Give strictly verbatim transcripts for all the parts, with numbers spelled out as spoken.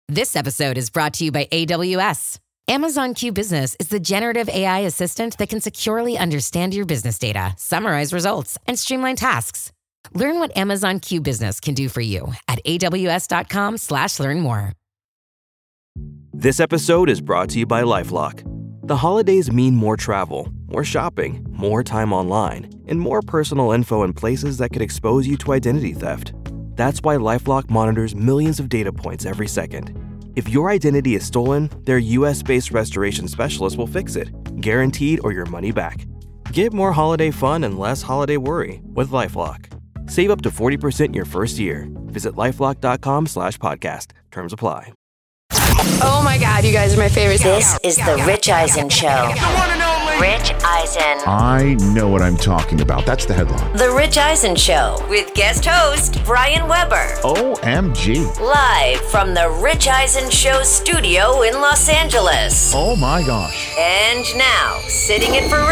This episode is brought to you by A W S. Amazon Q Business is the generative A I assistant that can securely understand your business data, summarize results, and streamline tasks. Learn what Amazon Q Business can do for you at aws.com slash learn more. This episode is brought to you by LifeLock. The holidays mean more travel, more shopping, more time online, and more personal info in places that could expose you to identity theft. That's why LifeLock monitors millions of data points every second. If your identity is stolen, their U S-based restoration specialist will fix it, guaranteed or your money back. Get more holiday fun and less holiday worry with LifeLock. Save up to forty percent your first year. Visit LifeLock.com slash podcast. Terms apply. Oh my God, you guys are my favorites. This is the Rich Eisen Show. Rich Eisen. I know what I'm talking about. That's the headline. The Rich Eisen Show with guest host Brian Weber. O M G. Live from the Rich Eisen Show studio in Los Angeles. Oh my gosh. And now, sitting in for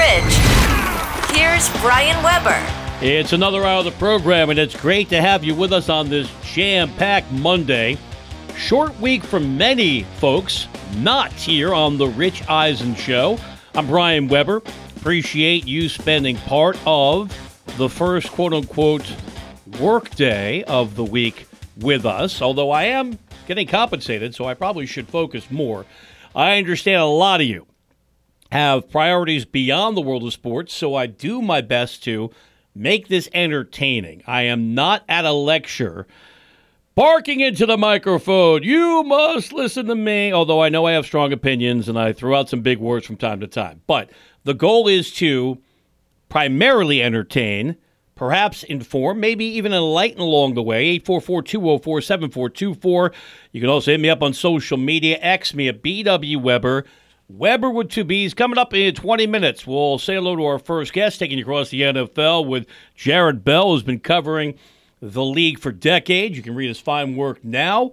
Rich, here's Brian Weber. It's another hour of the program, and it's great to have you with us on this jam-packed Monday. Short week for many folks, not here on the Rich Eisen Show. I'm Brian Weber. Appreciate you spending part of the first quote-unquote work day of the week with us, although I am getting compensated, so I probably should focus more. I understand a lot of you have priorities beyond the world of sports, so I do my best to make this entertaining. I am not at a lecture barking into the microphone, you must listen to me, although I know I have strong opinions and I throw out some big words from time to time. But the goal is to primarily entertain, perhaps inform, maybe even enlighten along the way. eight four four, two oh four, seven four two four. You can also hit me up on social media. X me at B W Weber. Weber with two B's. Coming up in twenty minutes, we'll say hello to our first guest, taking you across the N F L with Jared Bell, who's been covering the league for decades. You can read his fine work now.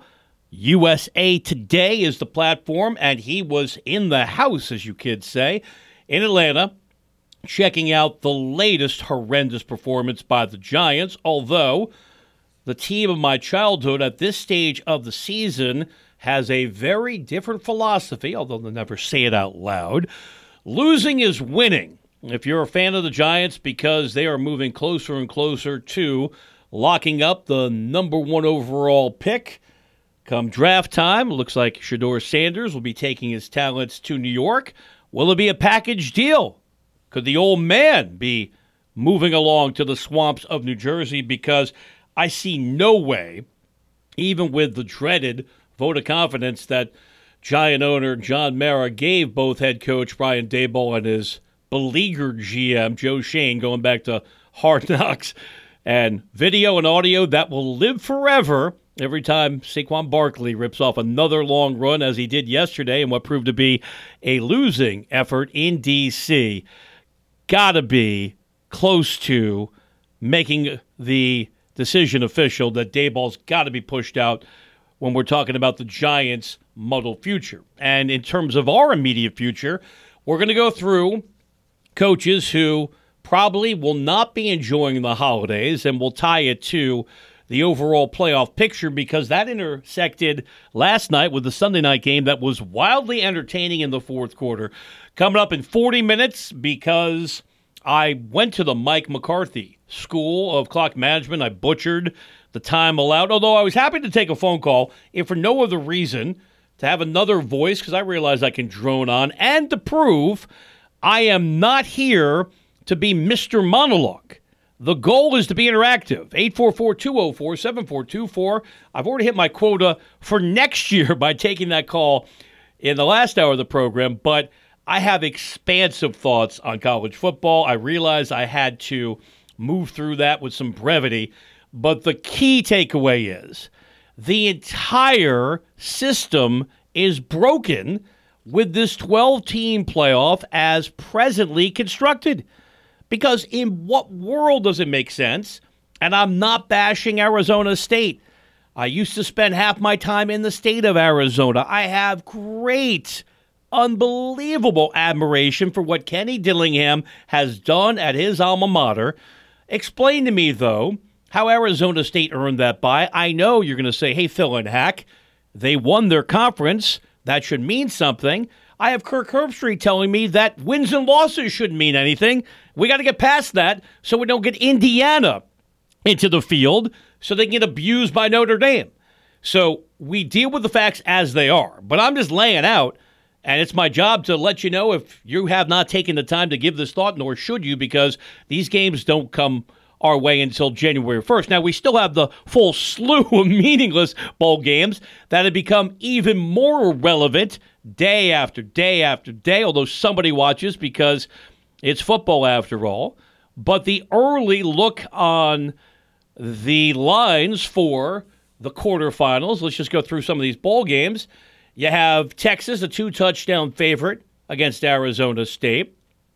U S A Today is the platform, and he was in the house, as you kids say, in Atlanta, checking out the latest horrendous performance by the Giants, although the team of my childhood at this stage of the season has a very different philosophy, although they'll never say it out loud. Losing is winning. If you're a fan of the Giants, because they are moving closer and closer to locking up the number one overall pick come draft time. It looks like Shedeur Sanders will be taking his talents to New York. Will it be a package deal? Could the old man be moving along to the swamps of New Jersey? Because I see no way, even with the dreaded vote of confidence that Giant owner John Mara gave both head coach Brian Daboll and his beleaguered G M Joe Schoen, going back to Hard Knocks, and video and audio that will live forever every time Saquon Barkley rips off another long run, as he did yesterday in what proved to be a losing effort in D C Gotta be close to making the decision official that Daboll's got to be pushed out when we're talking about the Giants' muddled future. And in terms of our immediate future, we're going to go through coaches who probably will not be enjoying the holidays, and we'll tie it to the overall playoff picture, because that intersected last night with the Sunday night game that was wildly entertaining in the fourth quarter. Coming up in forty minutes, because I went to the Mike McCarthy School of Clock Management. I butchered the time allowed, although I was happy to take a phone call, if for no other reason, to have another voice, because I realize I can drone on, and to prove I am not here to be Mister Monologue. The goal is to be interactive. eight four four, two oh four, seven four two four. I've already hit my quota for next year by taking that call in the last hour of the program, but I have expansive thoughts on college football. I realize I had to move through that with some brevity, but the key takeaway is the entire system is broken with this twelve-team playoff as presently constructed. Because in what world does it make sense? And I'm not bashing Arizona State. I used to spend half my time in the state of Arizona. I have great, unbelievable admiration for what Kenny Dillingham has done at his alma mater. Explain to me, though, how Arizona State earned that bye. I know you're going to say, hey, Phil and Hack, They won their conference. That should mean something. I have Kirk Herbstreit telling me that wins and losses shouldn't mean anything. We got to get past that so we don't get Indiana into the field so they can get abused by Notre Dame. So we deal with the facts as they are. But I'm just laying out, and it's my job to let you know if you have not taken the time to give this thought, nor should you, because these games don't come our way until January first. Now, we still have the full slew of meaningless bowl games that have become even more relevant day after day after day, although somebody watches because it's football after all. But the early look on the lines for the quarterfinals, let's just go through some of these bowl games. You have Texas, a two-touchdown favorite against Arizona State.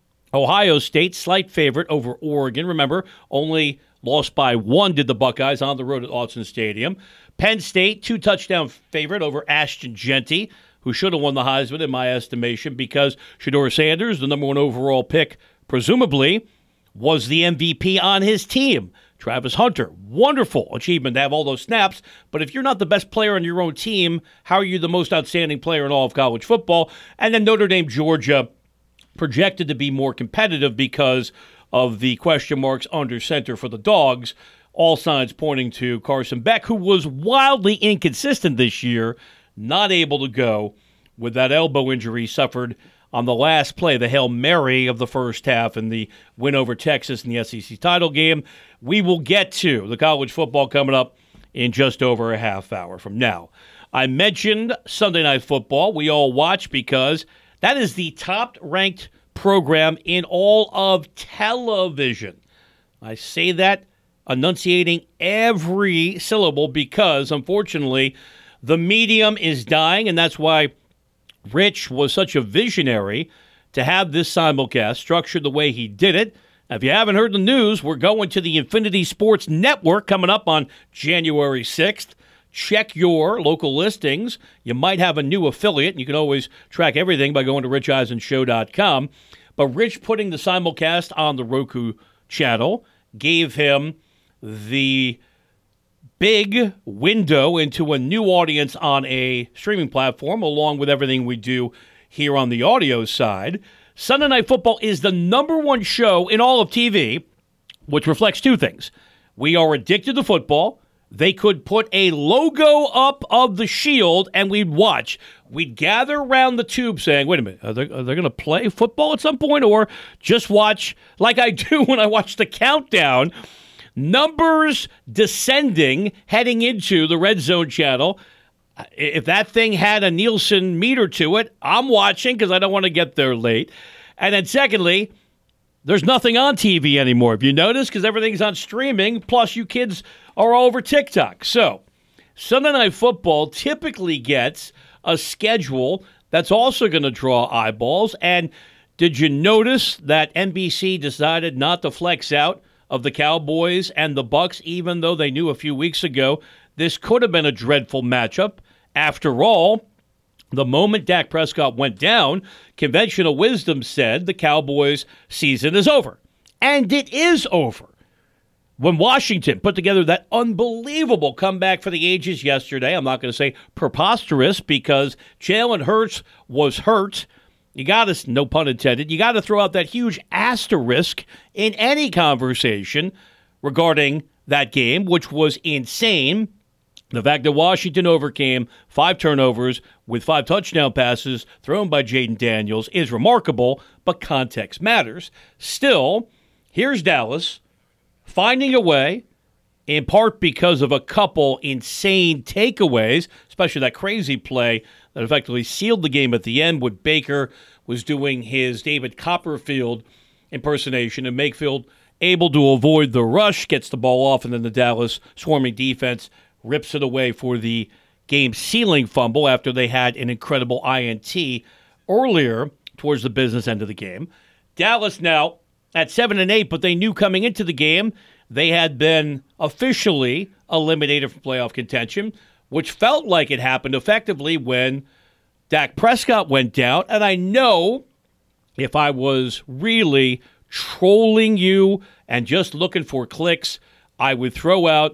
Ohio State, slight favorite over Oregon. Remember, only lost by one did the Buckeyes on the road at Autzen Stadium. Penn State, two-touchdown favorite over Ashton Jeanty, who should have won the Heisman in my estimation because Shedeur Sanders, the number one overall pick, presumably, was the M V P on his team. Travis Hunter, wonderful achievement to have all those snaps, but if you're not the best player on your own team, how are you the most outstanding player in all of college football? And then Notre Dame, Georgia, projected to be more competitive because of the question marks under center for the Dogs, all signs pointing to Carson Beck, who was wildly inconsistent this year, not able to go with that elbow injury suffered on the last play, the Hail Mary of the first half and the win over Texas in the S E C title game. We will get to the college football coming up in just over a half hour from now. I mentioned Sunday Night Football. We all watch because that is the top-ranked program in all of television. I say that enunciating every syllable because, unfortunately, the medium is dying, and that's why Rich was such a visionary to have this simulcast structured the way he did it. Now, if you haven't heard the news, we're going to the Infinity Sports Network coming up on January sixth. Check your local listings. You might have a new affiliate, and you can always track everything by going to rich eisen show dot com. But Rich putting the simulcast on the Roku channel gave him the big window into a new audience on a streaming platform, along with everything we do here on the audio side. Sunday Night Football is the number one show in all of T V, which reflects two things. We are addicted to football. They could put a logo up of the Shield and we'd watch. We'd gather around the tube saying, wait a minute, are they, are they going to play football at some point? Or just watch like I do when I watch the countdown. Numbers descending, heading into the Red Zone channel. If that thing had a Nielsen meter to it, I'm watching because I don't want to get there late. And then secondly, there's nothing on T V anymore. If you notice, because everything's on streaming, plus you kids are all over TikTok. So Sunday Night Football typically gets a schedule that's also going to draw eyeballs. And did you notice that N B C decided not to flex out of the Cowboys and the Bucks, even though they knew a few weeks ago this could have been a dreadful matchup? After all, the moment Dak Prescott went down, conventional wisdom said the Cowboys' season is over. And it is over. When Washington put together that unbelievable comeback for the ages yesterday, I'm not going to say preposterous because Jalen Hurts was hurt. You got to, no pun intended, you got to throw out that huge asterisk in any conversation regarding that game, which was insane. The fact that Washington overcame five turnovers with five touchdown passes thrown by Jaden Daniels is remarkable, but context matters. Still, here's Dallas finding a way, in part because of a couple insane takeaways, especially that crazy play that effectively sealed the game at the end when Baker was doing his David Copperfield impersonation and Mayfield able to avoid the rush, gets the ball off, and then the Dallas swarming defense rips it away for the game-sealing fumble after they had an incredible I N T earlier towards the business end of the game. Dallas now at seven and eight, but they knew coming into the game they had been officially eliminated from playoff contention, which felt like it happened effectively when Dak Prescott went down. And I know if I was really trolling you and just looking for clicks, I would throw out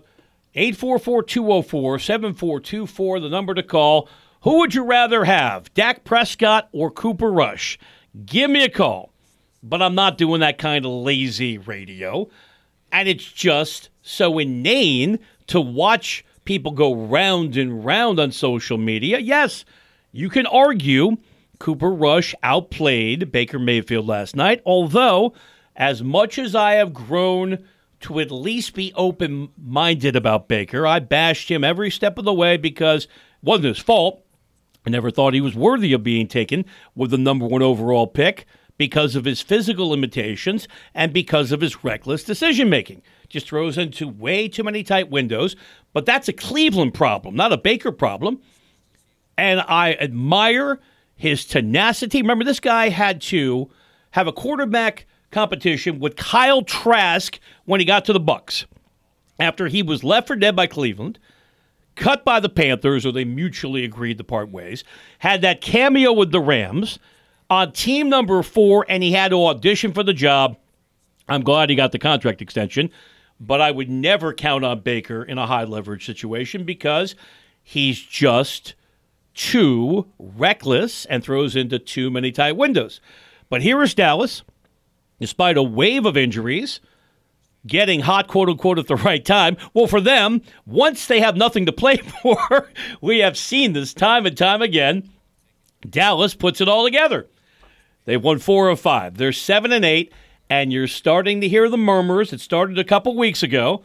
eight four four, two oh four, seven four two four, the number to call. Who would you rather have, Dak Prescott or Cooper Rush? Give me a call. But I'm not doing that kind of lazy radio. And it's just so inane to watch people go round and round on social media. Yes, you can argue Cooper Rush outplayed Baker Mayfield last night, although as much as I have grown to at least be open-minded about Baker, I bashed him every step of the way because it wasn't his fault. I never thought he was worthy of being taken with the number one overall pick because of his physical limitations and because of his reckless decision-making. Just throws into way too many tight windows. But that's a Cleveland problem, not a Baker problem. And I admire his tenacity. Remember, this guy had to have a quarterback competition with Kyle Trask when he got to the Bucs. After he was left for dead by Cleveland, cut by the Panthers, or they mutually agreed to part ways, had that cameo with the Rams on team number four, and he had to audition for the job. I'm glad he got the contract extension, but I would never count on Baker in a high-leverage situation because he's just too reckless and throws into too many tight windows. But here is Dallas, despite a wave of injuries, getting hot, quote-unquote, at the right time. Well, for them, once they have nothing to play for, we have seen this time and time again, Dallas puts it all together. They've won four of five. They're seven and eight, and you're starting to hear the murmurs. It started a couple weeks ago.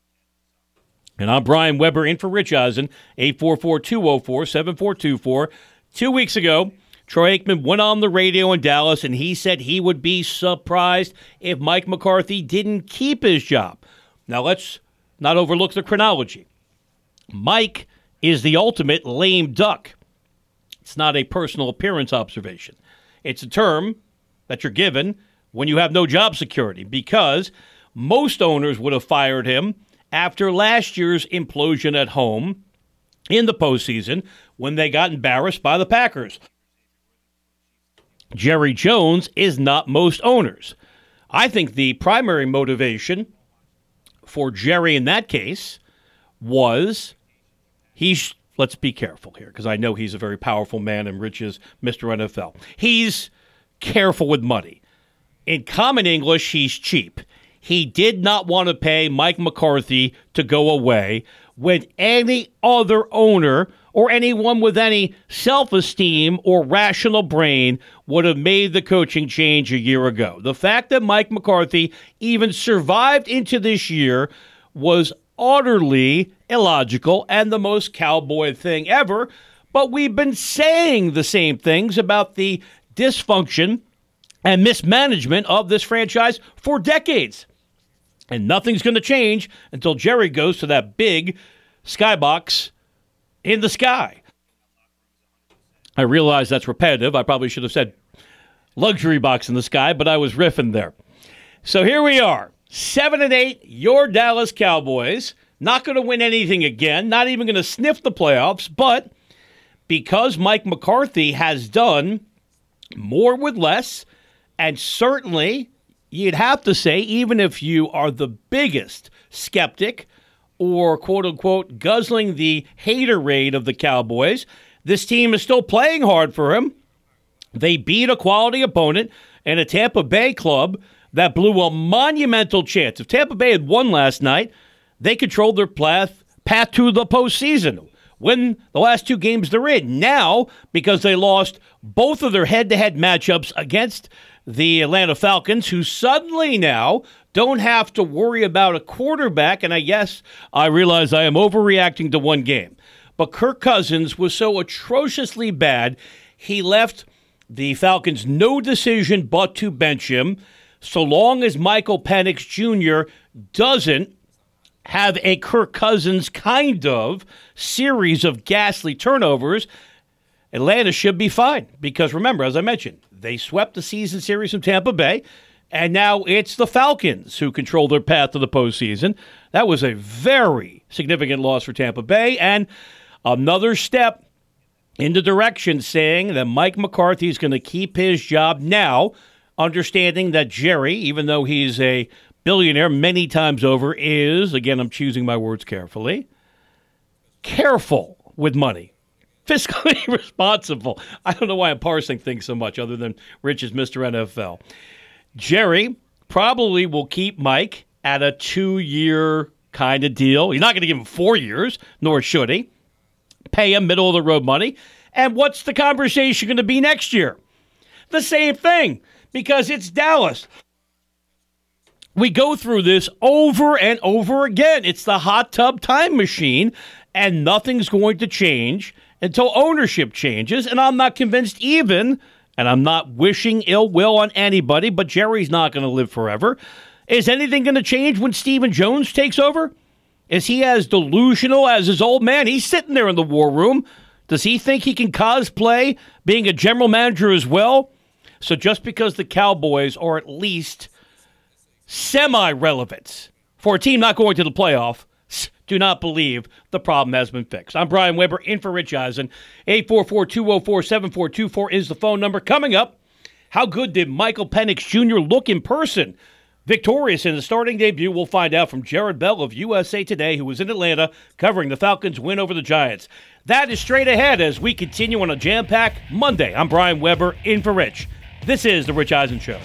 And I'm Brian Weber in for Rich Eisen, eight four four, two oh four, seven four two four. Two weeks ago, Troy Aikman went on the radio in Dallas, and he said he would be surprised if Mike McCarthy didn't keep his job. Now, let's not overlook the chronology. Mike is the ultimate lame duck. It's not a personal appearance observation. It's a term that you're given when you have no job security, because most owners would have fired him after last year's implosion at home in the postseason when they got embarrassed by the Packers. Jerry Jones is not most owners. I think the primary motivation for Jerry in that case was he's, let's be careful here because I know he's a very powerful man and Rich is Mister N F L. He's careful with money. In common English, he's cheap. He did not want to pay Mike McCarthy to go away when any other owner or anyone with any self-esteem or rational brain would have made the coaching change a year ago. The fact that Mike McCarthy even survived into this year was utterly illogical and the most cowboy thing ever. But we've been saying the same things about the dysfunction and mismanagement of this franchise for decades. And nothing's going to change until Jerry goes to that big skybox in the sky. I realize that's repetitive. I probably should have said luxury box in the sky, but I was riffing there. So here we are, seven and eight, your Dallas Cowboys. Not going to win anything again, not even going to sniff the playoffs, but because Mike McCarthy has done more with less, and certainly you'd have to say, even if you are the biggest skeptic or, quote-unquote, guzzling the haterade of the Cowboys, this team is still playing hard for him. They beat a quality opponent and a Tampa Bay club that blew a monumental chance. If Tampa Bay had won last night, they controlled their path, path to the postseason. Win the last two games they're in. Now, because they lost both of their head-to-head matchups against the Atlanta Falcons, who suddenly now don't have to worry about a quarterback. And I guess I realize I am overreacting to one game. But Kirk Cousins was so atrociously bad, he left the Falcons no decision but to bench him. So long as Michael Penix Junior doesn't have a Kirk Cousins kind of series of ghastly turnovers, Atlanta should be fine. Because remember, as I mentioned, they swept the season series from Tampa Bay, and now it's the Falcons who control their path to the postseason. That was a very significant loss for Tampa Bay, and another step in the direction saying that Mike McCarthy is going to keep his job now, understanding that Jerry, even though he's a billionaire many times over is, again, I'm choosing my words carefully, careful with money. Fiscally responsible. I don't know why I'm parsing things so much other than Rich is Mister N F L. Jerry probably will keep Mike at a two-year kind of deal. He's not going to give him four years, nor should he. Pay him middle-of-the-road money. And what's the conversation going to be next year? The same thing, because it's Dallas. We go through this over and over again. It's the hot tub time machine, and nothing's going to change until ownership changes. And I'm not convinced even, and I'm not wishing ill will on anybody, but Jerry's not going to live forever. Is anything going to change when Stephen Jones takes over? Is he as delusional as his old man? He's sitting there in the war room. Does he think he can cosplay being a general manager as well? So just because the Cowboys are at least semi-relevant for a team not going to the playoff, do not believe the problem has been fixed. I'm Brian Weber, in for Rich Eisen. eight four four, two oh four, seven four two four is the phone number. Coming up, how good did Michael Penix Junior look in person? Victorious in the starting debut, we'll find out from Jared Bell of U S A Today, who was in Atlanta covering the Falcons' win over the Giants. That is straight ahead as we continue on a jam-packed Monday. I'm Brian Weber, in for Rich. This is The Rich Eisen Show.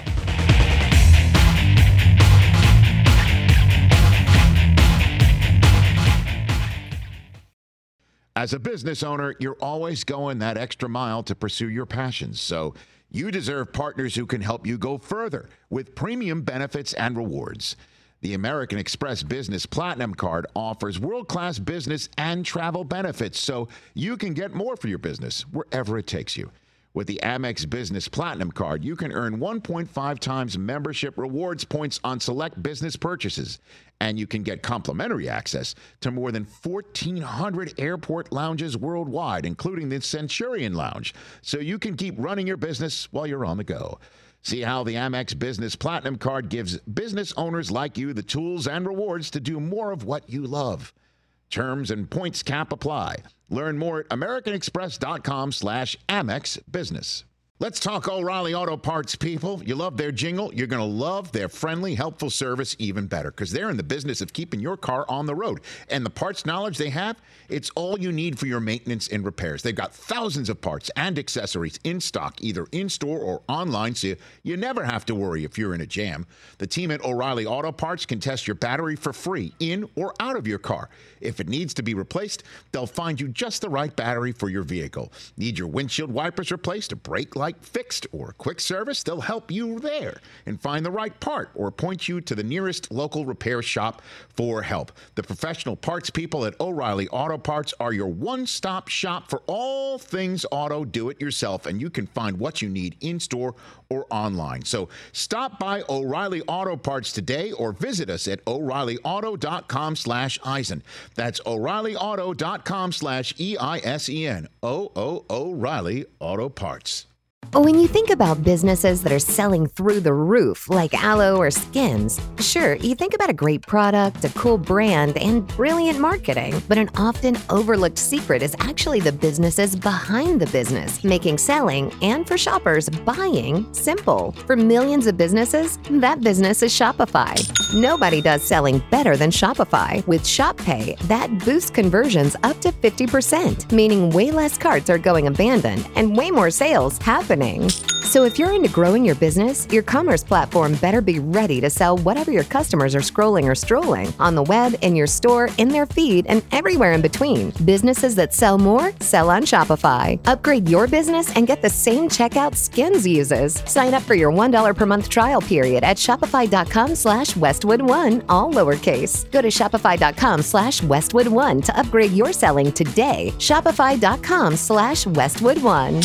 As a business owner, you're always going that extra mile to pursue your passions. So you deserve partners who can help you go further with premium benefits and rewards. The American Express Business Platinum Card offers world-class business and travel benefits so you can get more for your business wherever it takes you. With the Amex Business Platinum Card, you can earn one point five times membership rewards points on select business purchases, and you can get complimentary access to more than fourteen hundred airport lounges worldwide, including the Centurion Lounge, so you can keep running your business while you're on the go. See how the Amex Business Platinum Card gives business owners like you the tools and rewards to do more of what you love. Terms and points cap apply. Learn more at americanexpress.com slash Amex Business. Let's talk O'Reilly Auto Parts, people. You love their jingle. You're going to love their friendly, helpful service even better because they're in the business of keeping your car on the road. And the parts knowledge they have, it's all you need for your maintenance and repairs. They've got thousands of parts and accessories in stock, either in-store or online, so you, you never have to worry if you're in a jam. The team at O'Reilly Auto Parts can test your battery for free in or out of your car. If it needs to be replaced, they'll find you just the right battery for your vehicle. Need your windshield wipers replaced, a brake light fixed, or a quick service? They'll help you there and find the right part or point you to the nearest local repair shop for help. The professional parts people at O'Reilly Auto Parts are your one-stop shop for all things auto do-it-yourself, and you can find what you need in-store or online. So stop by O'Reilly Auto Parts today or visit us at O'Reillyauto.com slash Eisen. That's O'Reillyauto.com slash E I S E N. O O O'Reilly Auto Parts. When you think about businesses that are selling through the roof, like Aloe or Skins, sure, you think about a great product, a cool brand, and brilliant marketing. But an often overlooked secret is actually the businesses behind the business, making selling, and for shoppers, buying, simple. For millions of businesses, that business is Shopify. Nobody does selling better than Shopify. With Shop Pay, that boosts conversions up to fifty percent, meaning way less carts are going abandoned and way more sales happening. So if you're into growing your business, your commerce platform better be ready to sell whatever your customers are scrolling or strolling on the web, in your store, in their feed, and everywhere in between. Businesses that sell more, sell on Shopify. Upgrade your business and get the same checkout Skins uses. Sign up for your one dollar per month trial period at shopify.com slash Westwood One, all lowercase. Go to shopify.com slash Westwood One to upgrade your selling today. Shopify.com slash Westwood One.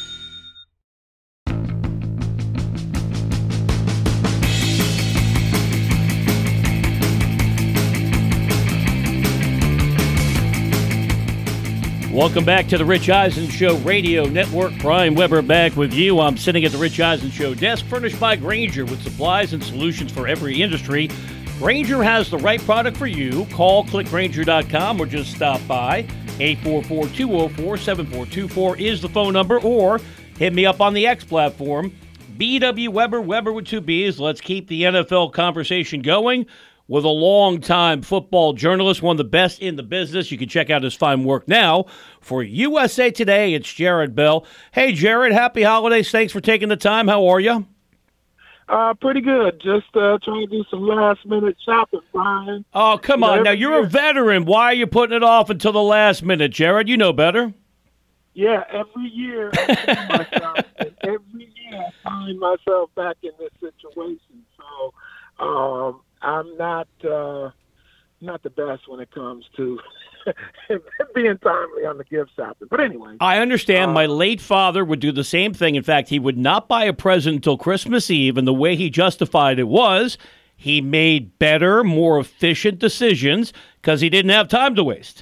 Welcome back to the Rich Eisen Show Radio Network. Brian Weber back with you. I'm sitting at the Rich Eisen Show desk, furnished by Grainger with supplies and solutions for every industry. Grainger has the right product for you. Call click grainger dot com or just stop by. eight four four, two oh four, seven four two four is the phone number, or hit me up on the X platform. B W. Weber, Weber with two B's. Let's keep the N F L conversation going with a longtime football journalist, one of the best in the business. You can check out his fine work now for U S A Today. It's Jared Bell. Hey, Jared, happy holidays. Thanks for taking the time. How are you? Uh, pretty good. Just uh, trying to do some last-minute shopping, Brian. Oh, come on. Now, you're a veteran. Why are you putting it off until the last minute, Jared? You know better. Yeah, every year I find myself, and every year I find myself back in this situation. So um, I'm not uh, not the best when it comes to being timely on the gift shopping. But anyway. I understand. Uh, My late father would do the same thing. In fact, he would not buy a present until Christmas Eve, and the way he justified it was he made better, more efficient decisions because he didn't have time to waste.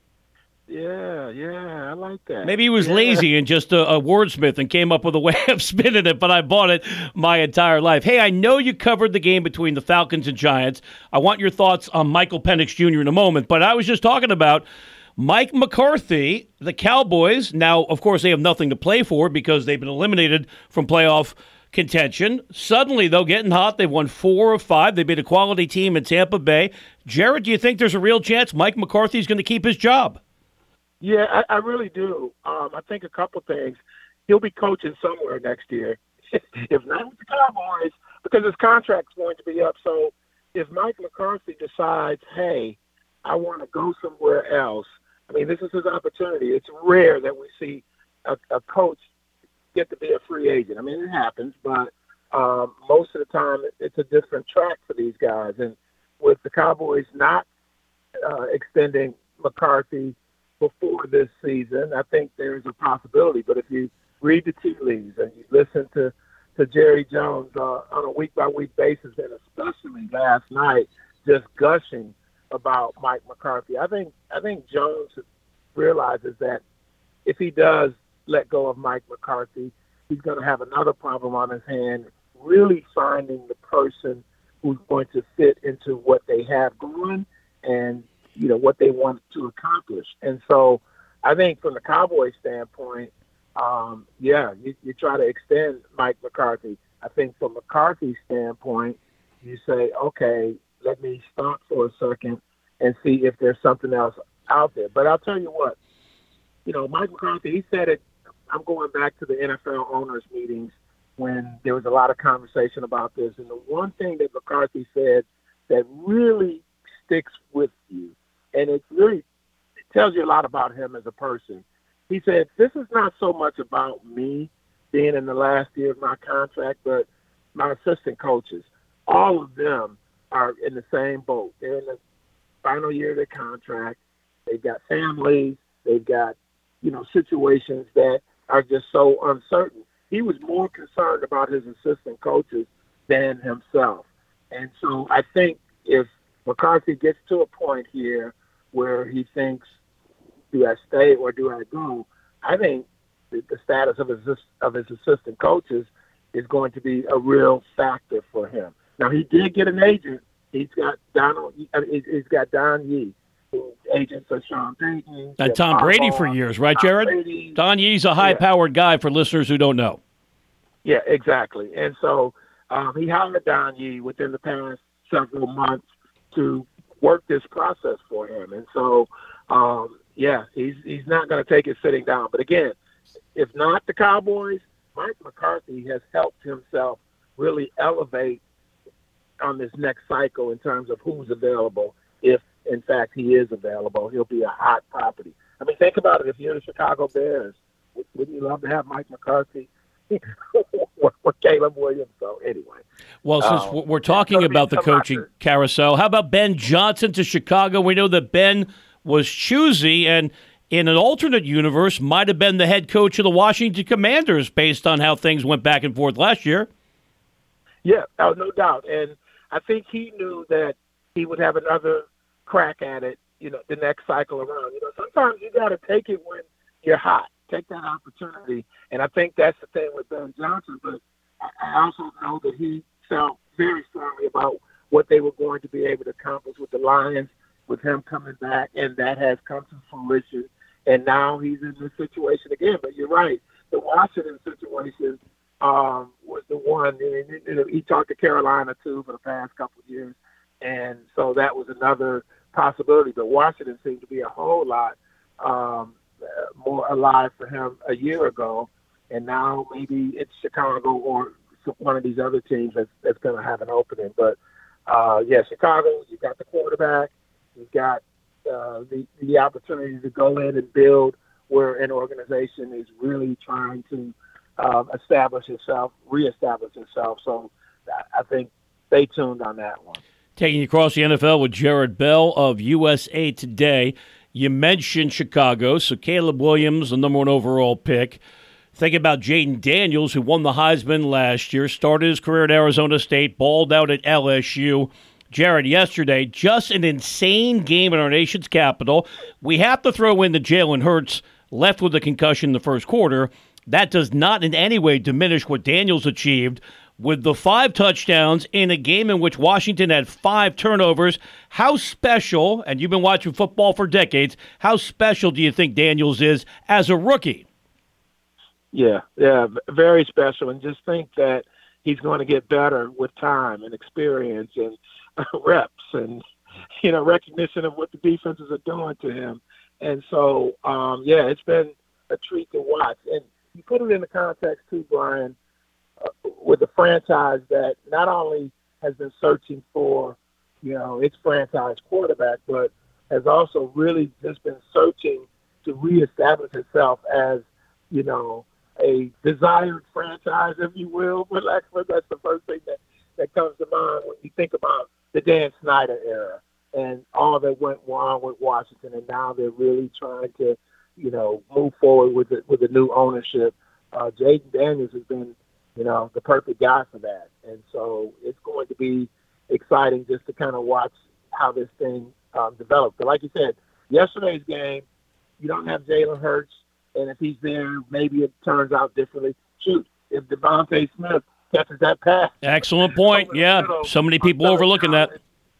Yeah, yeah, I like that. Maybe he was yeah. lazy and just a, a wordsmith and came up with a way of spinning it, but I bought it my entire life. Hey, I know you covered the game between the Falcons and Giants. I want your thoughts on Michael Penix Junior in a moment, but I was just talking about Mike McCarthy, the Cowboys. Now, of course, they have nothing to play for because they've been eliminated from playoff contention. Suddenly, though, getting hot. They've won four of five. They beat a quality team in Tampa Bay. Jared, do you think there's a real chance Mike McCarthy is going to keep his job? Yeah, I, I really do. Um, I think a couple things. He'll be coaching somewhere next year, if not with the Cowboys, because his contract's going to be up. So if Mike McCarthy decides, hey, I want to go somewhere else, I mean, this is his opportunity. It's rare that we see a, a coach get to be a free agent. I mean, it happens, but um, most of the time it's a different track for these guys. And with the Cowboys not uh, extending McCarthy before this season, I think there's a possibility. But if you read the tea leaves and you listen to, to Jerry Jones uh, on a week-by-week basis, and especially last night, just gushing about Mike McCarthy, I think I think Jones realizes that if he does let go of Mike McCarthy, he's going to have another problem on his hand, really finding the person who's going to fit into what they have going and you know, what they want to accomplish. And so I think from the Cowboys standpoint, um, yeah, you, you try to extend Mike McCarthy. I think from McCarthy's standpoint, you say, okay, let me stop for a second and see if there's something else out there. But I'll tell you what, you know, Mike McCarthy, he said it, I'm going back to the N F L owners meetings when there was a lot of conversation about this. And the one thing that McCarthy said that really sticks with you, and it really it tells you a lot about him as a person. He said, this is not so much about me being in the last year of my contract, but my assistant coaches. All of them are in the same boat. They're in the final year of their contract. They've got families. They've got, you know, situations that are just so uncertain. He was more concerned about his assistant coaches than himself. And so I think if McCarthy gets to a point here where he thinks, do I stay or do I go? I think the, the status of his of his assistant coaches is going to be a real factor for him. Now, he did get an agent. He's got Donald. He's got Don Yee, who agents are Sean Payton. And Tom Brady for years, right, Jared? Brady. Don Yee's a high-powered yeah. guy for listeners who don't know. Yeah, exactly. And so um, he hired Don Yee within the past several months to work this process for him. And so, um, yeah, he's he's not going to take it sitting down. But again, if not the Cowboys, Mike McCarthy has helped himself really elevate on this next cycle in terms of who's available. If, in fact, he is available, he'll be a hot property. I mean, think about it. If you're the Chicago Bears, wouldn't you love to have Mike McCarthy with Caleb Williams? So anyway. Well, since um, we're talking about the coaching record. carousel, how about Ben Johnson to Chicago? We know that Ben was choosy and in an alternate universe might have been the head coach of the Washington Commanders based on how things went back and forth last year. Yeah, oh, no doubt. And I think he knew that he would have another crack at it, you know, the next cycle around. You know, sometimes you got to take it when you're hot. Take that opportunity. And I think that's the thing with Ben Johnson. But I also know that he felt very strongly about what they were going to be able to accomplish with the Lions, with him coming back, and that has come to fruition. And now he's in this situation again. But you're right. The Washington situation um, was the one. And he talked to Carolina, too, for the past couple of years. And so that was another possibility. But Washington seemed to be a whole lot um, more alive for him a year ago. And now maybe it's Chicago or one of these other teams that's, that's going to have an opening. But, uh, yeah, Chicago, you've got the quarterback. You've got uh, the, the opportunity to go in and build where an organization is really trying to um, establish itself, reestablish itself. So I think stay tuned on that one. Taking you across the N F L with Jared Bell of U S A Today. You mentioned Chicago, so Caleb Williams, the number one overall pick. Think about Jaden Daniels, who won the Heisman last year, started his career at Arizona State, balled out at L S U. Jared, yesterday, just an insane game in our nation's capital. We have to throw in the Jalen Hurts left with a concussion in the first quarter. That does not in any way diminish what Daniels achieved with the five touchdowns in a game in which Washington had five turnovers. How special, and you've been watching football for decades, how special do you think Daniels is as a rookie? Yeah, yeah, very special. And just think that he's going to get better with time and experience and reps and, you know, recognition of what the defenses are doing to him. And so, um, yeah, it's been a treat to watch. And you put it in the context, too, Brian, uh, with a franchise that not only has been searching for, you know, its franchise quarterback, but has also really just been searching to reestablish itself as, you know, a desired franchise, if you will. But that's the first thing that, that comes to mind when you think about the Dan Snyder era and all that went wrong with Washington, and now they're really trying to, you know, move forward with the, with the new ownership. Uh, Jaden Daniels has been, you know, the perfect guy for that. And so it's going to be exciting just to kind of watch how this thing um, develops. But like you said, yesterday's game, you don't have Jalen Hurts, and if he's there, maybe it turns out differently. Shoot, if Devontae Smith catches that pass. Excellent point. Yeah, middle, so many people overlooking that.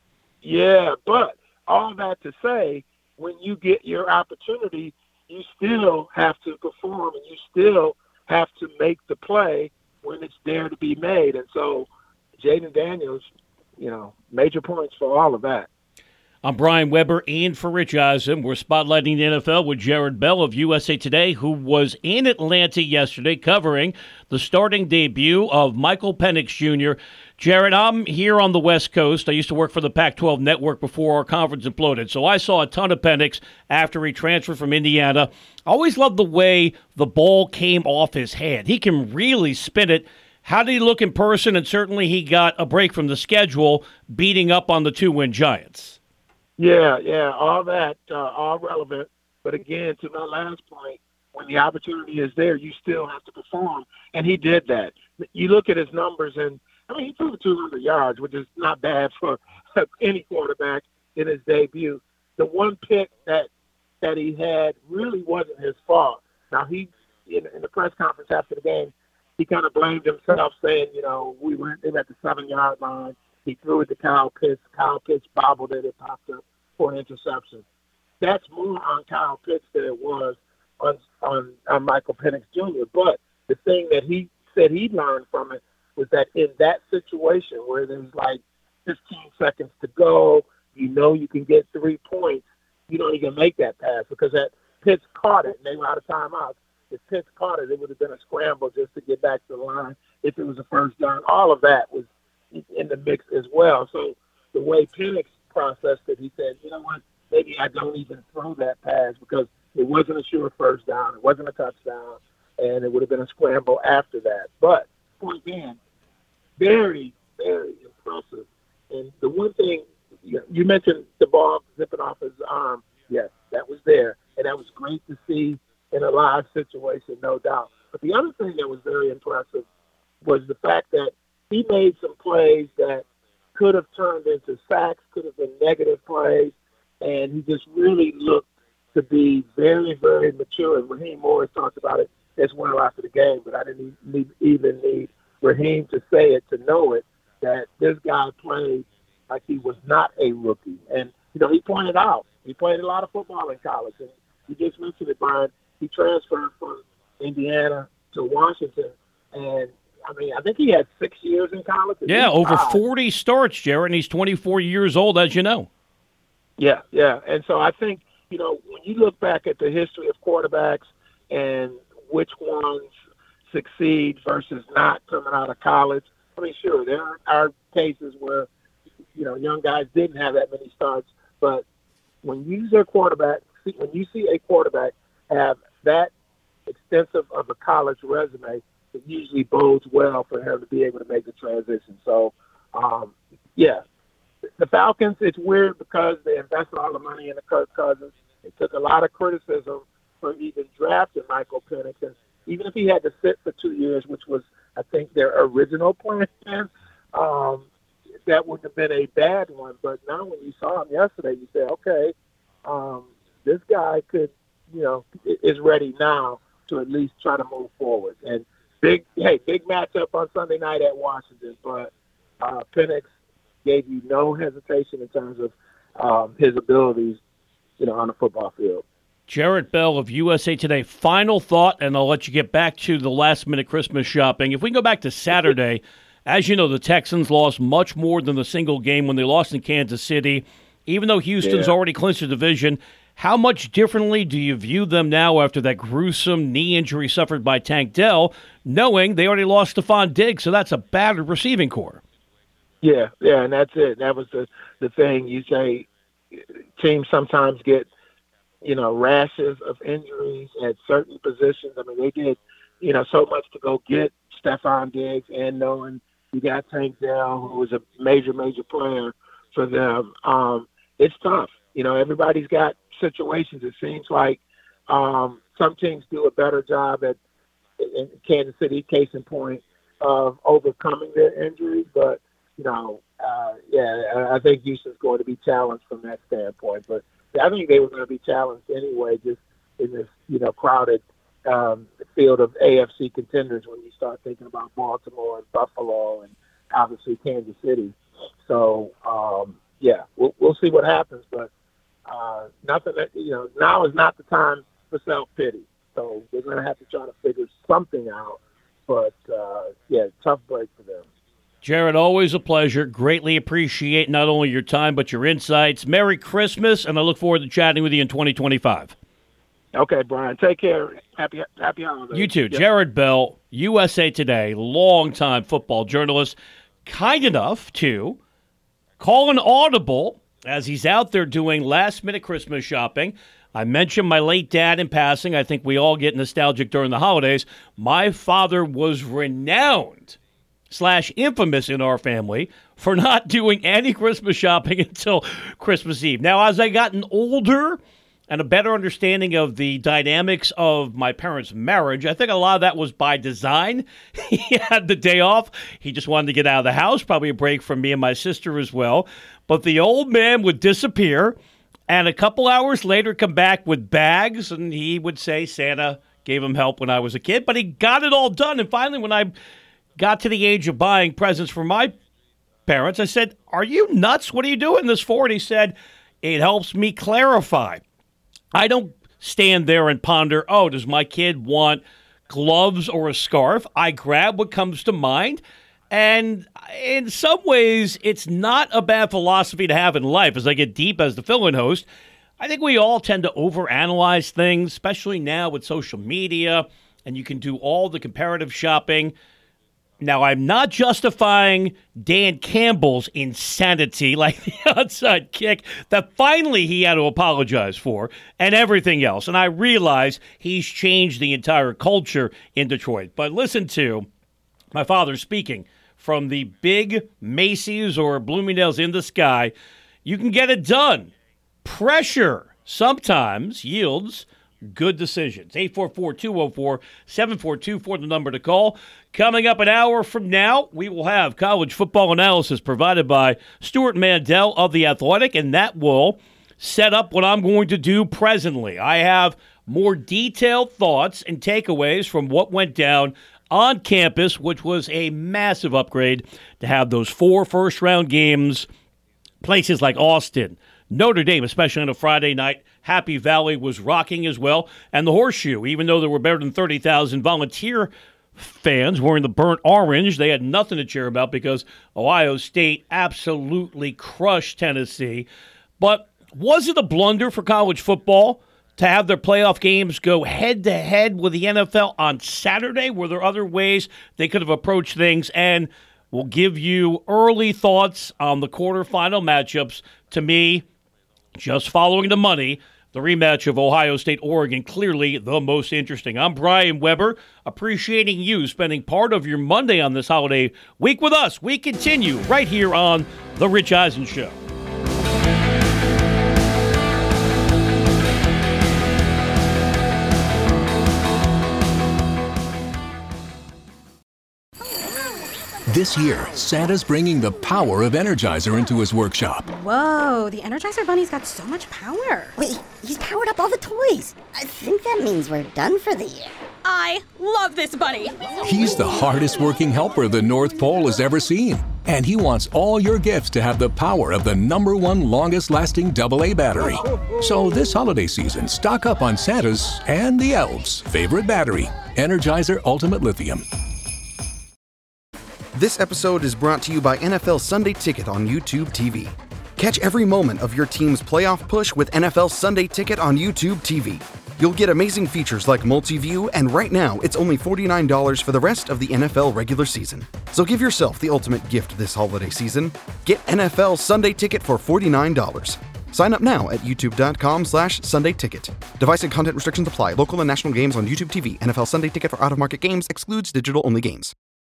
Yeah, but all that to say, when you get your opportunity, you still have to perform, and you still have to make the play when it's there to be made. And so Jaden Daniels, you know, major points for all of that. I'm Brian Weber, in for Rich Eisen. We're spotlighting the N F L with Jared Bell of U S A Today, who was in Atlanta yesterday covering the starting debut of Michael Penix Junior Jared, I'm here on the West Coast. I used to work for the Pac twelve network before our conference imploded, so I saw a ton of Penix after he transferred from Indiana. I always loved the way the ball came off his hand. He can really spin it. How did he look in person? And certainly he got a break from the schedule, beating up on the two-win Giants. Yeah, yeah, all that, uh, all relevant. But again, to my last point, when the opportunity is there, you still have to perform. And he did that. You look at his numbers, and, I mean, he threw two hundred yards, which is not bad for any quarterback in his debut. The one pick that that he had really wasn't his fault. Now, he, in, in the press conference after the game, he kind of blamed himself, saying, you know, we were they were at the seven-yard line. He threw it to Kyle Pitts. Kyle Pitts bobbled it. It popped up for an interception. That's more on Kyle Pitts than it was on, on, on Michael Penix Junior But the thing that he said he learned from it was that in that situation where there's like fifteen seconds to go, you know you can get three points, you don't even make that pass because that Pitts caught it and they were out of timeouts. If Pitts caught it, it would have been a scramble just to get back to the line if it was a first down. All of that was in the mix as well. So the way Penix processed it, he said, you know what, maybe I don't even throw that pass because it wasn't a sure first down, it wasn't a touchdown, and it would have been a scramble after that. But point being, very, very impressive. And the one thing, you mentioned the ball zipping off his arm. Yes, that was there, and that was great to see in a live situation, no doubt. But the other thing that was very impressive was the fact that he made some plays that could have turned into sacks, could have been negative plays, and he just really looked to be very, very mature. And Raheem Morris talked about it as well after the game, but I didn't need, even need Raheem to say it to know it, that this guy played like he was not a rookie. And, you know, he pointed out, he played a lot of football in college. And you just mentioned it, Brian. He transferred from Indiana to Washington, and I mean, I think he had six years in college. Yeah, over five. forty starts, Jared, and he's twenty-four years old, as you know. Yeah, yeah. And so I think, you know, when you look back at the history of quarterbacks and which ones succeed versus not coming out of college, I mean, sure, there are cases where, you know, young guys didn't have that many starts, but when you see a quarterback, when you see a quarterback have that extensive of a college resume, it usually bodes well for him to be able to make the transition. So, um, yeah, the Falcons, it's weird because they invested all the money into Kirk Cousins. It took a lot of criticism for even drafting Michael Penix. And even if he had to sit for two years, which was, I think, their original plan, um, that wouldn't have been a bad one. But now when you saw him yesterday, you say, okay, um, this guy could, you know, is ready now to at least try to move forward. And big, hey, big matchup on Sunday night at Washington. But uh, Penix gave you no hesitation in terms of um, his abilities, you know, on the football field. Jarrett Bell of U S A Today. Final thought, and I'll let you get back to the last-minute Christmas shopping. If we can go back to Saturday, as you know, the Texans lost much more than the single game when they lost in Kansas City. Even though Houston's yeah. already clinched the division, how much differently do you view them now after that gruesome knee injury suffered by Tank Dell, knowing they already lost Stephon Diggs, so that's a battered receiving core? Yeah, yeah, and that's it. That was the, the thing. You say teams sometimes get, you know, rashes of injuries at certain positions. I mean, they did, you know, so much to go get Stephon Diggs, and knowing you got Tank Dell, who was a major, major player for them. Um, it's tough. You know, everybody's got situations. It seems like um, some teams do a better job at in Kansas City, case in point, of overcoming their injuries, but you know, uh, yeah, I think Houston's going to be challenged from that standpoint. But I think they were going to be challenged anyway, just in this, you know, crowded um, field of A F C contenders when you start thinking about Baltimore and Buffalo and obviously Kansas City. So, um, yeah, we'll, we'll see what happens. But uh, nothing that, you know, now is not the time for self-pity. So they're going to have to try to figure something out. But, uh, yeah, tough break for them. Jared, always a pleasure. Greatly appreciate not only your time, but your insights. Merry Christmas, and I look forward to chatting with you in twenty twenty-five. Okay, Brian. Take care. Happy happy holidays. You too. Yep. Jared Bell, U S A Today, longtime football journalist, kind enough to call an audible as he's out there doing last-minute Christmas shopping. I mentioned my late dad in passing. I think we all get nostalgic during the holidays. My father was renowned slash infamous in our family for not doing any Christmas shopping until Christmas Eve. Now, as I gotten older and a better understanding of the dynamics of my parents' marriage, I think a lot of that was by design. He had the day off. He just wanted to get out of the house, probably a break from me and my sister as well. But the old man would disappear, and a couple hours later come back with bags, and he would say Santa gave him help when I was a kid. But he got it all done, and finally when I got to the age of buying presents for my parents, I said, are you nuts? What are you doing this for? And he said, it helps me clarify. I don't stand there and ponder, oh, does my kid want gloves or a scarf? I grab what comes to mind. And in some ways, it's not a bad philosophy to have in life. As I get deep as the fill-in host, I think we all tend to overanalyze things, especially now with social media, and you can do all the comparative shopping. Now, I'm not justifying Dan Campbell's insanity, like the onside kick that finally he had to apologize for, and everything else. And I realize he's changed the entire culture in Detroit. But listen to my father speaking from the big Macy's or Bloomingdale's in the sky. You can get it done. Pressure sometimes yields good decisions. eight four four, two oh four, seven four two four, the number to call. Coming up an hour from now, we will have college football analysis provided by Stuart Mandel of The Athletic, and that will set up what I'm going to do presently. I have more detailed thoughts and takeaways from what went down on campus, which was a massive upgrade to have those four first-round games, places like Austin, Notre Dame, especially on a Friday night. Happy Valley was rocking as well. And the Horseshoe, even though there were better than thirty thousand volunteer fans wearing the burnt orange. They had nothing to cheer about because Ohio State absolutely crushed Tennessee. But was it a blunder for college football to have their playoff games go head-to-head with the N F L on Saturday? Were there other ways they could have approached things? And we'll give you early thoughts on the quarterfinal matchups. To me, just following the money, the rematch of Ohio State-Oregon, clearly the most interesting. I'm Brian Weber, appreciating you spending part of your Monday on this holiday week with us. We continue right here on The Rich Eisen Show. This year, Santa's bringing the power of Energizer into his workshop. Whoa, the Energizer Bunny's got so much power. Wait, he's powered up all the toys. I think that means we're done for the year. I love this bunny. He's the hardest working helper the North Pole has ever seen. And he wants all your gifts to have the power of the number one longest lasting double A battery. So this holiday season, stock up on Santa's and the elves' favorite battery, Energizer Ultimate Lithium. This episode is brought to you by N F L Sunday Ticket on YouTube T V. Catch every moment of your team's playoff push with N F L Sunday Ticket on YouTube T V. You'll get amazing features like multi-view, and right now it's only forty-nine dollars for the rest of the N F L regular season. So give yourself the ultimate gift this holiday season. Get N F L Sunday Ticket for forty-nine dollars. Sign up now at youtube.com slash Sunday Ticket. Device and content restrictions apply. Local and national games on YouTube T V. N F L Sunday Ticket for out-of-market games excludes digital-only games.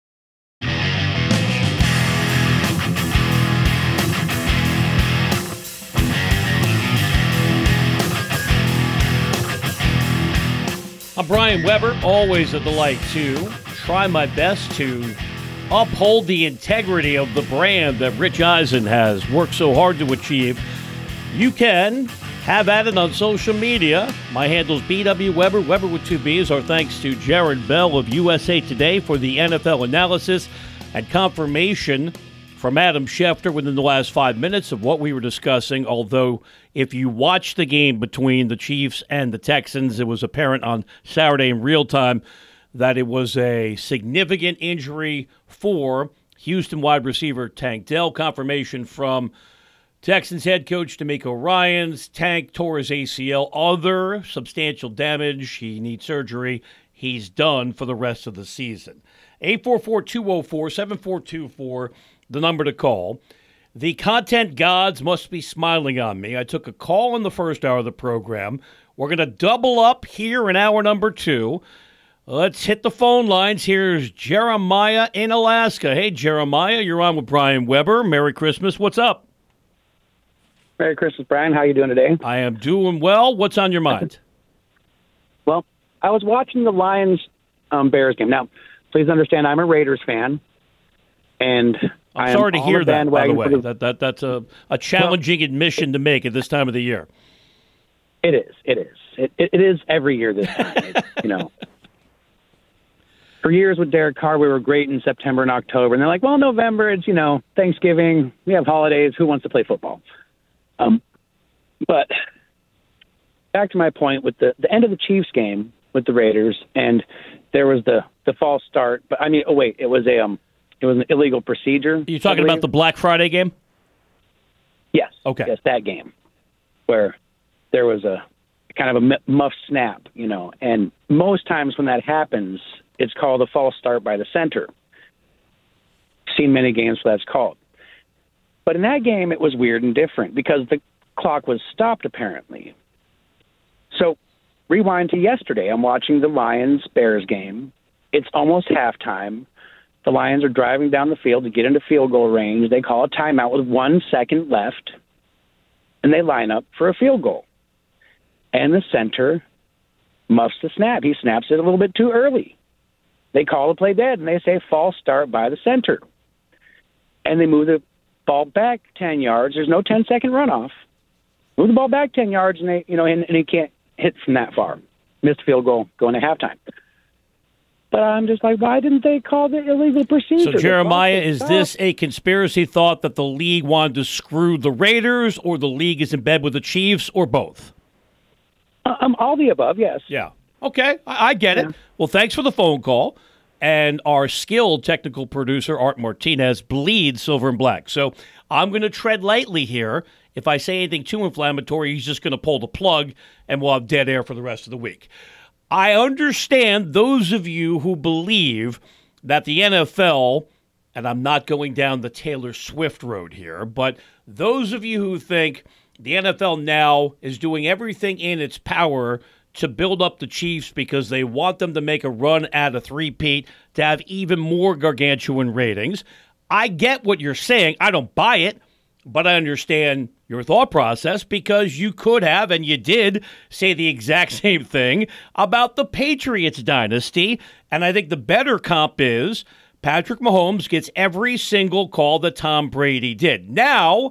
I'm Brian Weber, always a delight to try my best to uphold the integrity of the brand that Rich Eisen has worked so hard to achieve. You can have at it on social media. My handle's B W Weber, Weber with two B's. Our thanks to Jared Bell of U S A Today for the N F L analysis and confirmation from Adam Schefter within the last five minutes of what we were discussing, although if you watch the game between the Chiefs and the Texans, it was apparent on Saturday in real time that it was a significant injury for Houston wide receiver Tank Dell. Confirmation from Texans head coach DeMeco Ryans. Tank tore his A C L. Other substantial damage. He needs surgery. He's done for the rest of the season. eight four four, two oh four, seven four two four, the number to call. The content gods must be smiling on me. I took a call in the first hour of the program. We're going to double up here in hour number two. Let's hit the phone lines. Here's Jeremiah in Alaska. Hey, Jeremiah, you're on with Brian Weber. Merry Christmas. What's up? Merry Christmas, Brian. How are you doing today? I am doing well. What's on your mind? Well, I was watching the Lions-Bears um, game. Now, please understand, I'm a Raiders fan, and I'm I sorry to hear that, by the way. The, that, that That's a, a challenging well, admission to make at this time of the year. It is. It is. It, it, it is every year this time. It's, you know, for years with Derek Carr, we were great in September and October. And they're like, well, November, it's, you know, Thanksgiving. We have holidays. Who wants to play football? Um, but back to my point with the, the end of the Chiefs game with the Raiders, and there was the, the false start. But I mean, oh, wait, it was a um, it was an illegal procedure. You're talking about the Black Friday game? Yes. Okay. Yes, that game where there was a kind of a muff snap, you know, and most times when that happens, it's called a false start by the center. Seen many games where that's called. But in that game, it was weird and different because the clock was stopped, apparently. So rewind to yesterday. I'm watching the Lions-Bears game. It's almost halftime. The Lions are driving down the field to get into field goal range. They call a timeout with one second left, and they line up for a field goal. And the center muffs the snap. He snaps it a little bit too early. They call the play dead, and they say false start by the center. And they move the ball back ten yards. There's no ten-second runoff. Move the ball back ten yards, and they, you know, and, and he can't hit from that far. Missed field goal going to halftime. But I'm just like, why didn't they call the illegal procedure? So, Jeremiah, is this a conspiracy thought that the league wanted to screw the Raiders, or the league is in bed with the Chiefs, or both? Um, all the above, yes. Yeah. Okay, I, I get it. Yeah. Well, thanks for the phone call. and our skilled technical producer, Art Martinez, bleeds silver and black. So I'm going to tread lightly here. If I say anything too inflammatory, he's just going to pull the plug, and we'll have dead air for the rest of the week. I understand those of you who believe that the N F L, and I'm not going down the Taylor Swift road here, but those of you who think the N F L now is doing everything in its power to build up the Chiefs because they want them to make a run at a three-peat to have even more gargantuan ratings. I get what you're saying. I don't buy it, but I understand your thought process because you could have, and you did, say the exact same thing about the Patriots dynasty. And I think the better comp is Patrick Mahomes gets every single call that Tom Brady did. Now,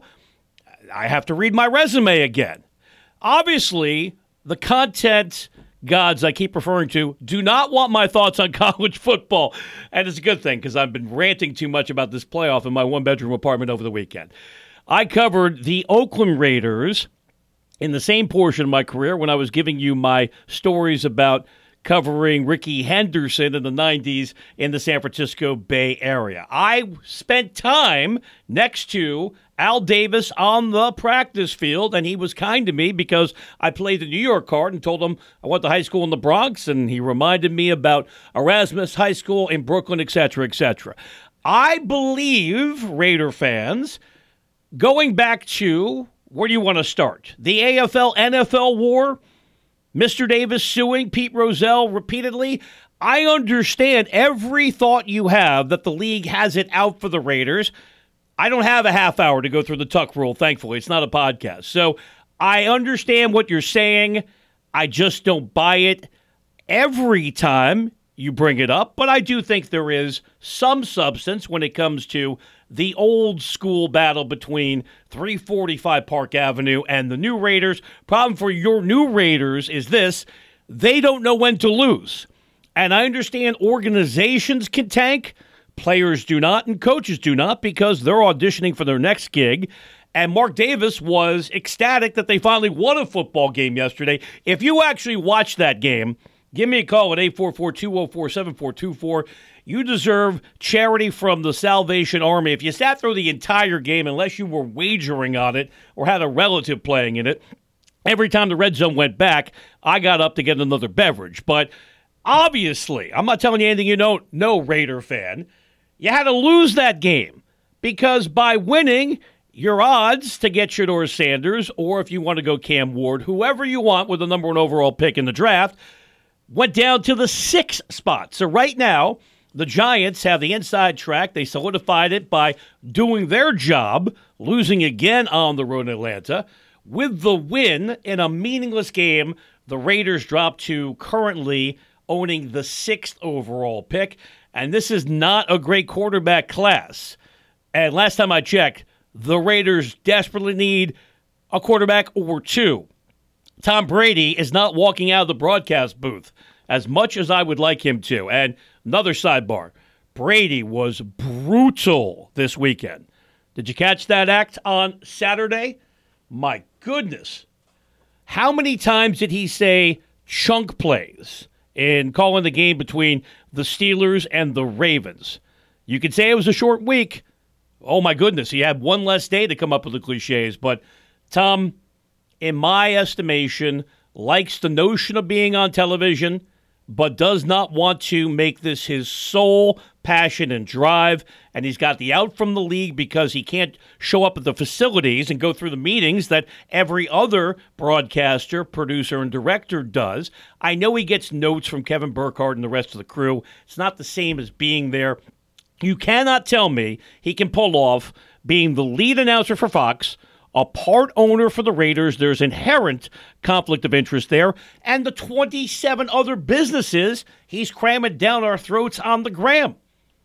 I have to read my resume again. Obviously, the content gods I keep referring to do not want my thoughts on college football. And it's a good thing because I've been ranting too much about this playoff in my one-bedroom apartment over the weekend. I covered the Oakland Raiders in the same portion of my career when I was giving you my stories about covering Rickey Henderson in the nineties in the San Francisco Bay Area. I spent time next to Al Davis on the practice field, and he was kind to me because I played the New York card and told him I went to high school in the Bronx, and he reminded me about Erasmus High School in Brooklyn, et cetera, et cetera. I believe, Raider fans, going back to, where do you want to start? The A F L N F L war? Mister Davis suing Pete Rozelle repeatedly? I understand every thought you have that the league has it out for the Raiders. I don't have a half hour to go through the Tuck rule, thankfully. It's not a podcast. So I understand what you're saying. I just don't buy it every time you bring it up. But I do think there is some substance when it comes to the old school battle between three forty-five Park Avenue and the new Raiders. Problem for your new Raiders is this: they don't know when to lose. And I understand organizations can tank. Players do not, and coaches do not, because they're auditioning for their next gig. And Mark Davis was ecstatic that they finally won a football game yesterday. If you actually watched that game, give me a call at eight four four, two oh four, seven four two four. You deserve charity from the Salvation Army. If you sat through the entire game, unless you were wagering on it or had a relative playing in it, every time the red zone went back, I got up to get another beverage. But obviously, I'm not telling you anything you don't know, Raider fan. You had to lose that game because by winning, your odds to get Shedeur Sanders, or if you want to go Cam Ward, whoever you want with the number one overall pick in the draft, went down to the sixth spot. So right now, the Giants have the inside track. They solidified it by doing their job, losing again on the road in Atlanta. With the win in a meaningless game, the Raiders dropped to currently owning the sixth overall pick. And this is not a great quarterback class. And last time I checked, the Raiders desperately need a quarterback or two. Tom Brady is not walking out of the broadcast booth as much as I would like him to. And another sidebar, Brady was brutal this weekend. Did you catch that act on Saturday? My goodness. How many times did he say chunk plays in calling the game between the Steelers and the Ravens? You could say it was a short week. Oh, my goodness. He had one less day to come up with the cliches. But Tom, in my estimation, likes the notion of being on television, but does not want to make this his sole passion and drive. And he's got the out from the league because he can't show up at the facilities and go through the meetings that every other broadcaster, producer, and director does. I know he gets notes from Kevin Burkhardt and the rest of the crew. It's not the same as being there. You cannot tell me he can pull off being the lead announcer for Fox, a part owner for the Raiders. There's inherent conflict of interest there. And the twenty-seven other businesses he's cramming down our throats on the gram.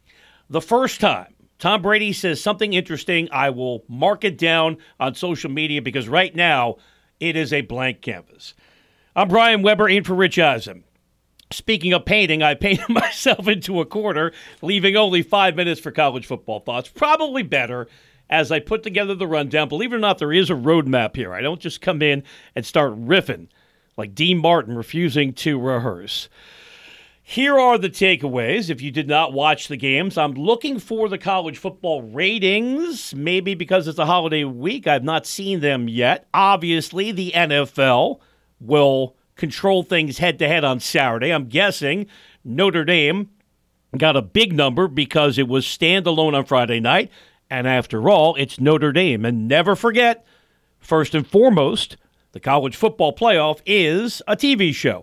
The first time Tom Brady says something interesting, I will mark it down on social media because right now it is a blank canvas. I'm Brian Weber, in for Rich Eisen. Speaking of painting, I painted myself into a corner, leaving only five minutes for college football thoughts. Probably better as I put together the rundown. Believe it or not, there is a roadmap here. I don't just come in and start riffing like Dean Martin refusing to rehearse. Here are the takeaways. If you did not watch the games, I'm looking for the college football ratings. Maybe because it's a holiday week, I've not seen them yet. Obviously, the N F L will control things head-to-head on Saturday. I'm guessing Notre Dame got a big number because it was standalone on Friday night. And after all, it's Notre Dame. And never forget, first and foremost, the college football playoff is a T V show.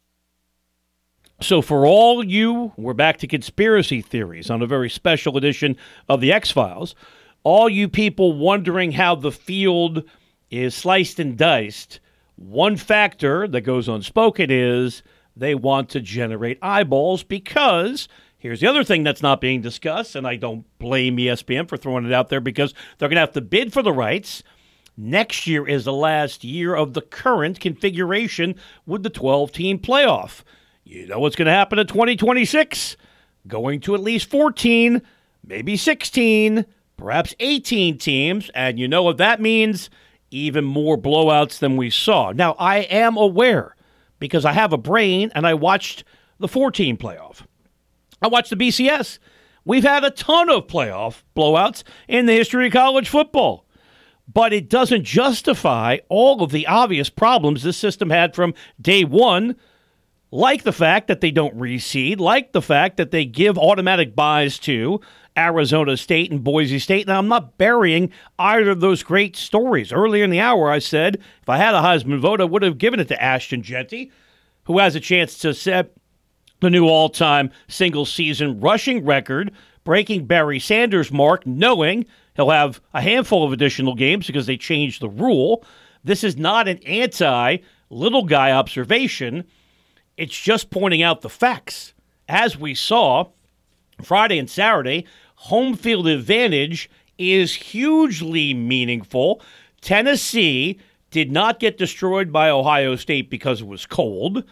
So for all you, we're back to conspiracy theories on a very special edition of the X-Files, all you people wondering how the field is sliced and diced, one factor that goes unspoken is they want to generate eyeballs because here's the other thing that's not being discussed, and I don't blame E S P N for throwing it out there because they're going to have to bid for the rights. Next year is the last year of the current configuration with the twelve-team playoff. You know what's going to happen in twenty twenty-six? Going to at least fourteen, maybe sixteen, perhaps eighteen teams, and you know what that means? Even more blowouts than we saw. Now, I am aware, because I have a brain, and I watched the four-team playoff. I watched the B C S. We've had a ton of playoff blowouts in the history of college football. But it doesn't justify all of the obvious problems this system had from day one, like the fact that they don't reseed, like the fact that they give automatic buys to Arizona State and Boise State. Now, I'm not burying either of those great stories. Earlier in the hour, I said if I had a Heisman vote, I would have given it to Ashton Jeanty, who has a chance to set the new all-time single-season rushing record, breaking Barry Sanders' mark, knowing he'll have a handful of additional games because they changed the rule. This is not an anti-little guy observation. It's just pointing out the facts. As we saw Friday and Saturday, home field advantage is hugely meaningful. Tennessee did not get destroyed by Ohio State because it was cold.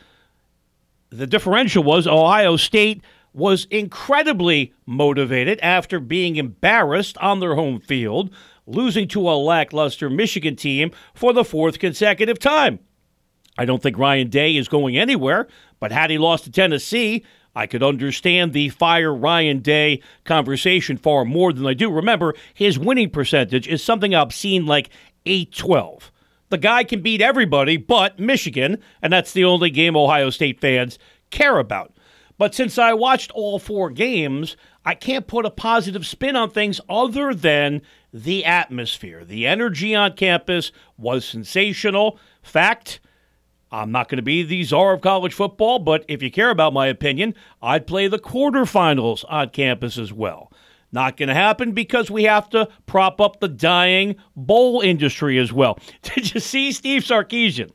The differential was Ohio State was incredibly motivated after being embarrassed on their home field, losing to a lackluster Michigan team for the fourth consecutive time. I don't think Ryan Day is going anywhere, but had he lost to Tennessee, I could understand the fire Ryan Day conversation far more than I do. Remember, his winning percentage is something I've seen like eight twelve. The guy can beat everybody but Michigan, and that's the only game Ohio State fans care about. But since I watched all four games, I can't put a positive spin on things other than the atmosphere. The energy on campus was sensational. Fact, I'm not going to be the czar of college football, but if you care about my opinion, I'd play the quarterfinals on campus as well. Not going to happen because we have to prop up the dying bowl industry as well. Did you see Steve Sarkisian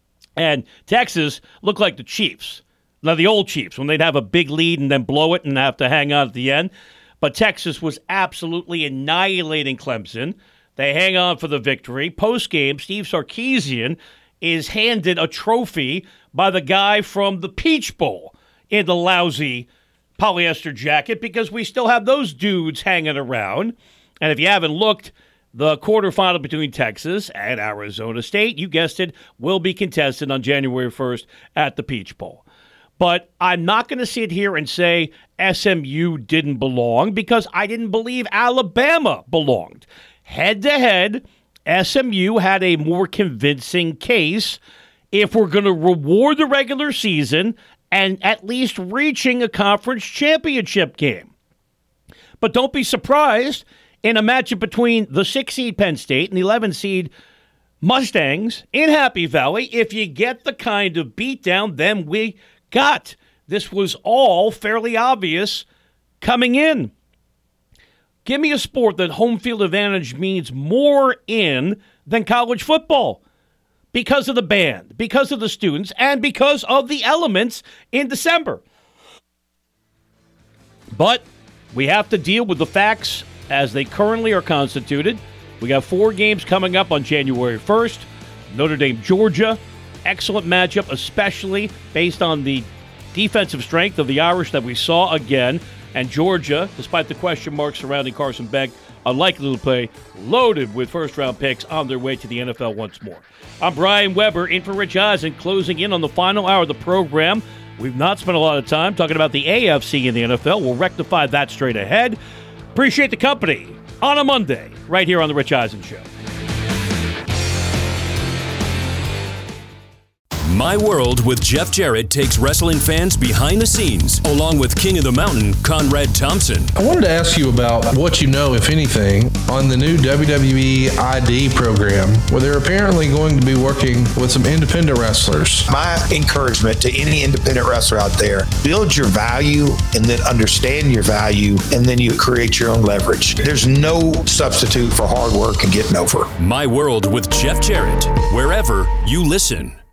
and Texas look like the Chiefs? Now, the old Chiefs, when they'd have a big lead and then blow it and have to hang on at the end. But Texas was absolutely annihilating Clemson. They hang on for the victory. Post-game, Steve Sarkisian is handed a trophy by the guy from the Peach Bowl in the lousy polyester jacket because we still have those dudes hanging around. And if you haven't looked, the quarterfinal between Texas and Arizona State, you guessed it, will be contested on January first at the Peach Bowl. But I'm not going to sit here and say S M U didn't belong because I didn't believe Alabama belonged. Head-to-head, S M U had a more convincing case if we're going to reward the regular season and at least reaching a conference championship game. But don't be surprised in a matchup between the six-seed Penn State and the eleven-seed Mustangs in Happy Valley if you get the kind of beatdown then we got. This was all fairly obvious coming in. Give me a sport that home field advantage means more in than college football because of the band, because of the students, and because of the elements in December. But we have to deal with the facts as they currently are constituted. We got four games coming up on January first. Notre Dame, Georgia. Excellent matchup, especially based on the defensive strength of the Irish that we saw again. And Georgia, despite the question marks surrounding Carson Beck, unlikely to play, loaded with first-round picks on their way to the N F L once more. I'm Brian Weber, in for Rich Eisen, closing in on the final hour of the program. We've not spent a lot of time talking about the A F C in the N F L. We'll rectify that straight ahead. Appreciate the company on a Monday right here on The Rich Eisen Show. My World with Jeff Jarrett takes wrestling fans behind the scenes, along with King of the Mountain, Conrad Thompson. I wanted to ask you about what you know, if anything, on the new W W E I D program, where they're apparently going to be working with some independent wrestlers. My encouragement to any independent wrestler out there, build your value and then understand your value, and then you create your own leverage. There's no substitute for hard work and getting over. My World with Jeff Jarrett, wherever you listen.